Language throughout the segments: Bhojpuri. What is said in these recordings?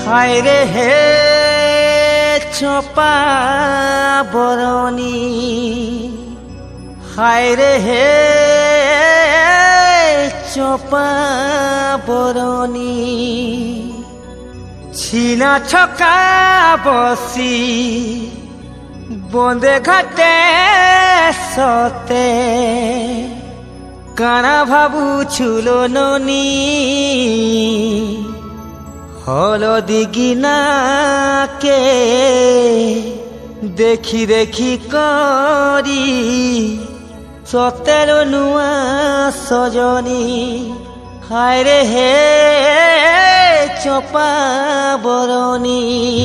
हाय रे हे चोपा बरनी हाय रे हे चोपा बरनी छीना छका बसी बंदे घाटे सते काना भाबू छुलो ननी हलदी गिना के देखी देखी करी सतेर नुआ सजनी हाय रे हे चोपा बरनी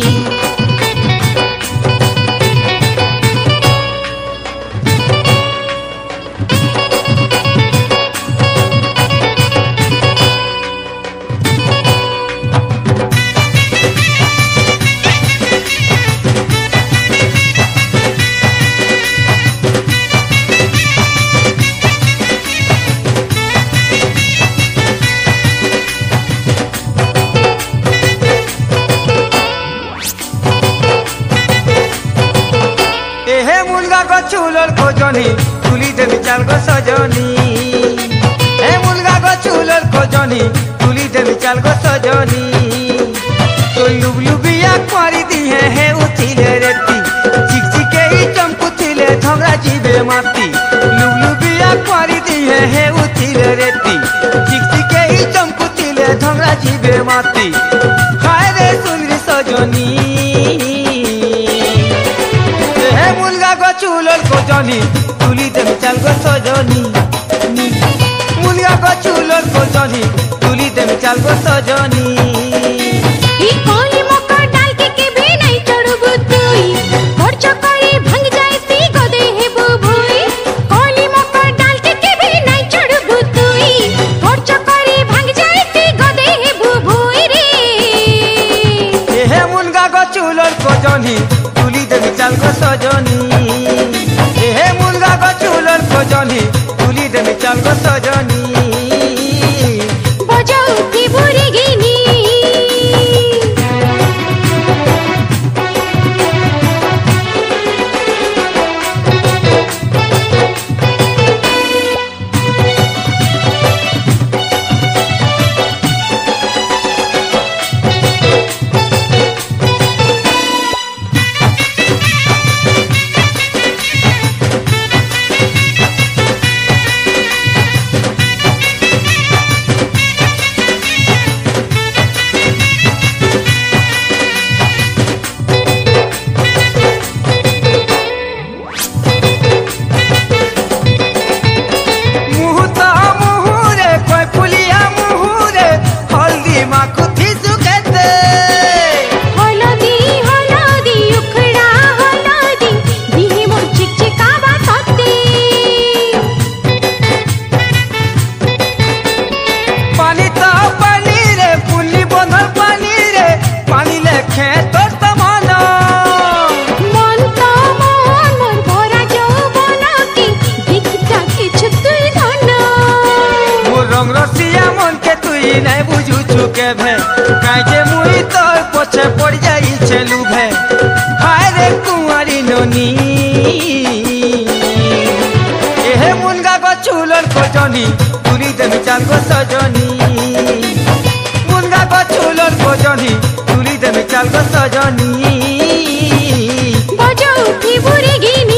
चूलर खोजनी तुली देवी चाल गो सजनी हे मुलगा गो चूलर खोजनी तुली देवी चाल गो सजनी तो लुबलुबिया करी दी है उथिले रेती चिक चिके ही चमकुथिले धमरा जीवे माती लुबलुबिया करी दी है उथिले रेती चिक चिके ही चमकुथिले धमरा जीवे माती हाय रे सुंदरी सजनी चूलर को जनी तुली देवी चाल गो सजनी मुलिया गो चूलर को जनी तुली देवी चाल गो सजनी ई कोली मका डाल के भी नहीं चढ़बू तुई खर्च करे भंग जाए ती गदे हे बुबुई कोली मका डाल के भी नहीं चढ़बू तुई खर्च करे भंग जाए ती गदे हे बुबुई रे हे मुनगा गो चूलर को जनी तुली देवी चाल गो सजनी हे मुलगा गो चूलर को जनी तुली देवी चाल गो सजनी बजाऊ की बुरी गिनी नहीं बुझू चुके भे काजे मुई तोर पछे पड़ जाई छेलू भे हाय रे कुंवारी ननी एहे मुनगा गो चूलर को जनी तुली देवी चाल गो सजनी मुनगा गो चूलर को जनी तुली देवी चाल गो सजनी बजाऊ की बुरी गिनी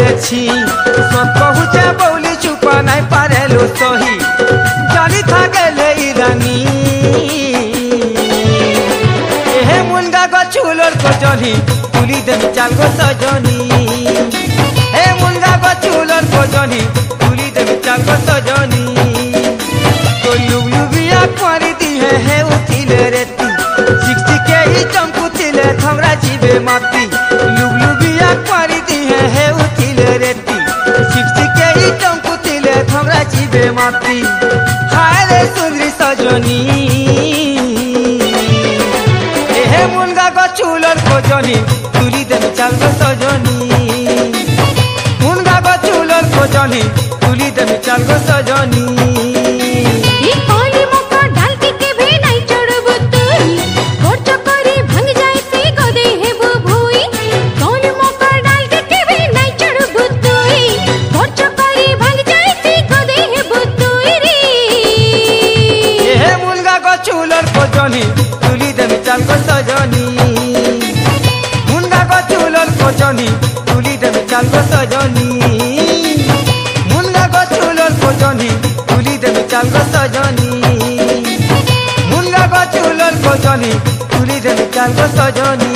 ছি সব কহুছে বৌলি চুপা নাই পারেলো সহি জানি থাকেলে রানী এহে মুনগা গছুলোর খোঁজনি তুলি দেবি চাল গো সজনি হে মুনগা গছুলোর খোঁজনি তুলি দেবি চাল গো সজনি তো লুবলুবিয়া করে দিয়ে হে উঠিলে রেতি শিখশিকে ই চমকুছিলে থমরা জিবে মাতি লুবলুবিয়া করে দিয়ে হে উঠিলে রেতি শিখশিকে ই চমকুছিলে থমরা জিবে মাতি হায় রে সুন্দরী সজনি এহে মুনগা গছুলোর খোঁজনি তুলি দেবি চাল গো সজনি মুনগা গছুলোর খোঁজনি তুলি দেবি চাল গো সজনি ई कौली मकर डाल के केबे नाई चढ़बु तुई खर्च करी भांग जाए सी गदे हेबु भुई कौली मकर डाल के केबे नाई चढ़बु तुई खर्च करी भांग जाए सी गदे हेबु तुई रे एहे मुनगा गछुलोर खोजनी तुली देबि चाल गो सजनी मुनगा गछुलोर खोजनी तुली देबि चाल गो सजनी मुनगा गछुलोर खोजनी तुली देबि चाल गो सजनी मुनगा गछुलोर खोजनी तुली देबि चाल गो सजनी